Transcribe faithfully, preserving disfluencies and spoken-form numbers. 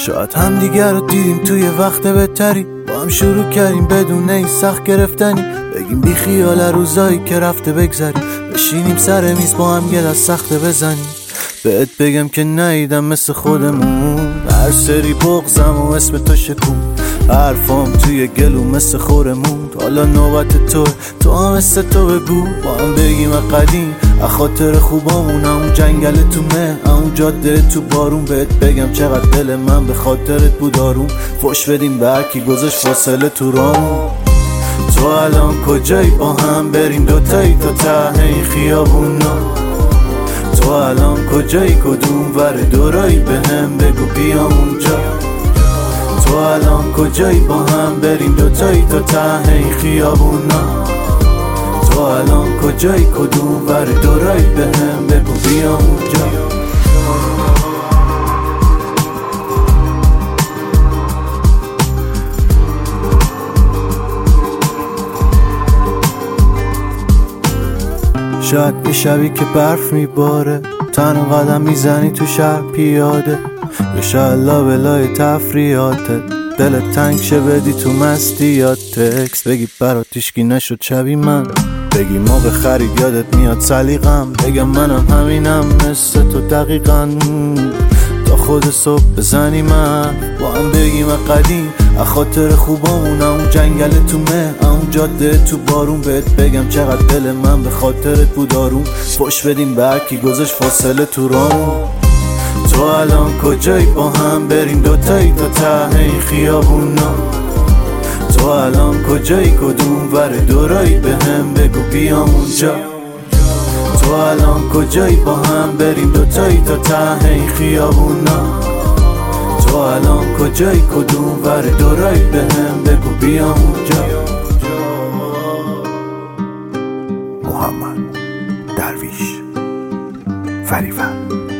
شاید هم دیگر رو دیدیم توی وقت بهتری، با هم شروع کردیم بدون این سخت گرفتنی. بگیم بی خیال روزایی که رفته بگذریم، بشینیم سر میز با هم یه دست سخته بزنیم. بهت بگم که نیدم مثل خودمون، هر سری بغزم و اسم تو شکون، حرفام توی گلو مثل خورمون. حالا نوبت تو، تو هم مثل تو بگو، با هم بگیم قدیم خاطر خوبامون، اون جنگل تو مه، اون جاده تو بارون. بهت بگم چقدر دل من به خاطرت بود آروم، فوش بدیم به هر کی گذاشت فاصله تو رامون. تو الان کجایی با هم بریم دوتایی تا ته این خیابونا؟ تو الان کجایی کدوم ور دورایی به هم بگو بیام اونجا؟ تو الان کجایی با هم بریم دوتایی تا ته این خیابونا؟ تو الان کجایی کدوم ور دورایی به هم بگو بیام اونجا؟ شاید یه شبی که برف میباره، تنها قدم میزنی تو شهر پیاده، یا شاید لابلای تفریحاته، دلت تنگ شه بدی تو مستی یا تکس بگی برات هیچکی نشد شبی من، بگی ما به خرید یادت میاد سلیقم، بگم منم همینم مثل تو دقیقاً، تا خود صبح بزنی من با هم بگیم قدیم خاطر خوبامون، اون جنگل تو مه، اون جاده تو بارون. بهت بگم چقدر دل من به خاطرت بود آروم، فوش بدیم به هر کی گذاشت فاصله تو رامون. تو الان کجایی با هم بریم دوتایی تا ته این خیابونا؟ تو الان کجایی کدوم ور دورایی به هم بگو بیام اونجا؟ تو الان کجایی با هم بریم دوتایی تا ته این خیابونا؟ تو الان کجایی کدوم ور دورایی به هم بگو بیام اونجا؟ محمد درویش فریور.